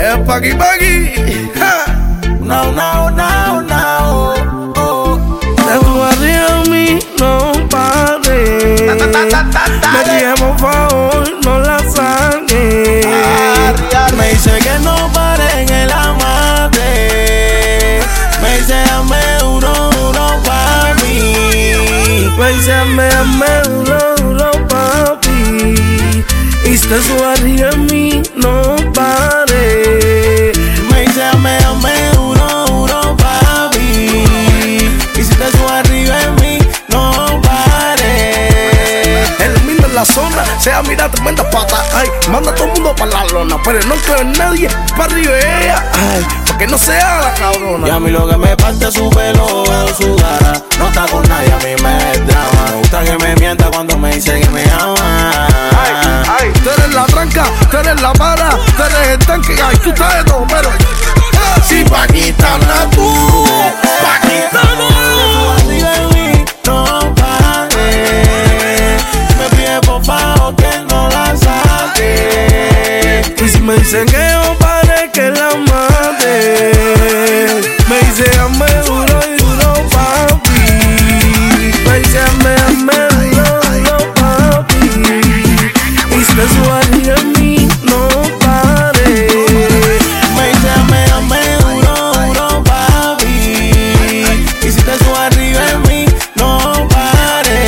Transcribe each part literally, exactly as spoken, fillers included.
Es paqui paqui. No, no, no, no. Oh. De tu arriba a mí no pares. Me dije por favor no la saques. Me dice que no pare en el amate. Me dice dame duro, duro papi. Me dice dame, dame duro, duro papi. Y si te subo arriba a mí no pares. Me dice dame, dame duro, duro papi. Y si te subo arriba en mí no pares. El mismo en la zona, sea mira tremenda pata. Ay, manda a todo el mundo para la lona, pero no creo en nadie para arriba de ella. Ay, porque no sea la cabrona. Y a mí lo que me parte es su pelo, veo su cara. No está con nadie, a mí me drama. Me gusta que me mienta cuando me dice que me ama. Ay, ay, tú eres la tranca, tú eres la mala, tú eres el tanque, ay, tú estás de todo, pero si Paquita habla tú, Paquita no. Arriba en mí, no pare. Me pide por favor que no la saque. Y si me dicen que yo pare, que la mate. Me dice dame duro y duro papi. Me dice dame, dame duro, duro papi. Y si te subo arriba en mí, no pare. Me dice dame, dame duro, duro papi. Y si te subo arriba en mí, no pare.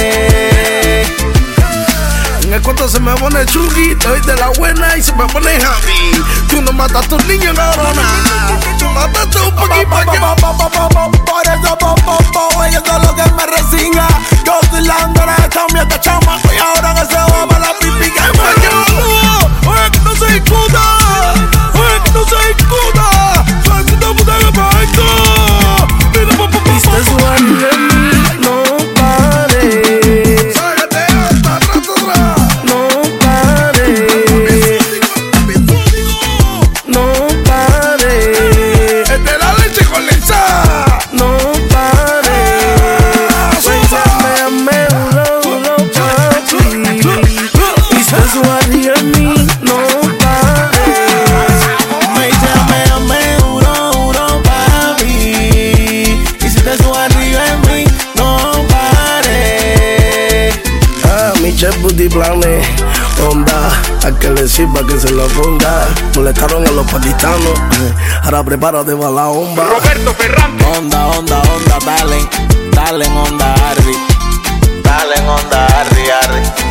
En el cuento se me pone chugui, te doy de la buena y se me pone happy. Tú no matas a tus niños, cabrona. Tú mataste un poquito pa' que Por eso, po, po, po, eso es lo que me resigna. Yo soy la andora de cambio esta chama. Y ahora que se va para la pipi que me llevo. Oye, que no se discuta. Oye, que no se discuta. Suelta puta que pa' esto. Mira, po, po, po, y si te subo arriba en mí, no pare. Sácate hasta rato atrás. No pare. No pare. Es de la leche condensada. No pare. Dame, dame duro, duro papi. Y si te subo arriba en mí, no pare. Me dice dame, dame duro, duro papi. Y si te subo arriba en mí, no pare. Ah, mi chef booty planes, onda, a que le sirva que se lo ponga. Molestaron a los paquistanos, ahora prepárate para la bomba. Roberto Ferrante. Onda, onda, onda, dale, dale, onda, Harry. Dale, onda, Harry, Harry.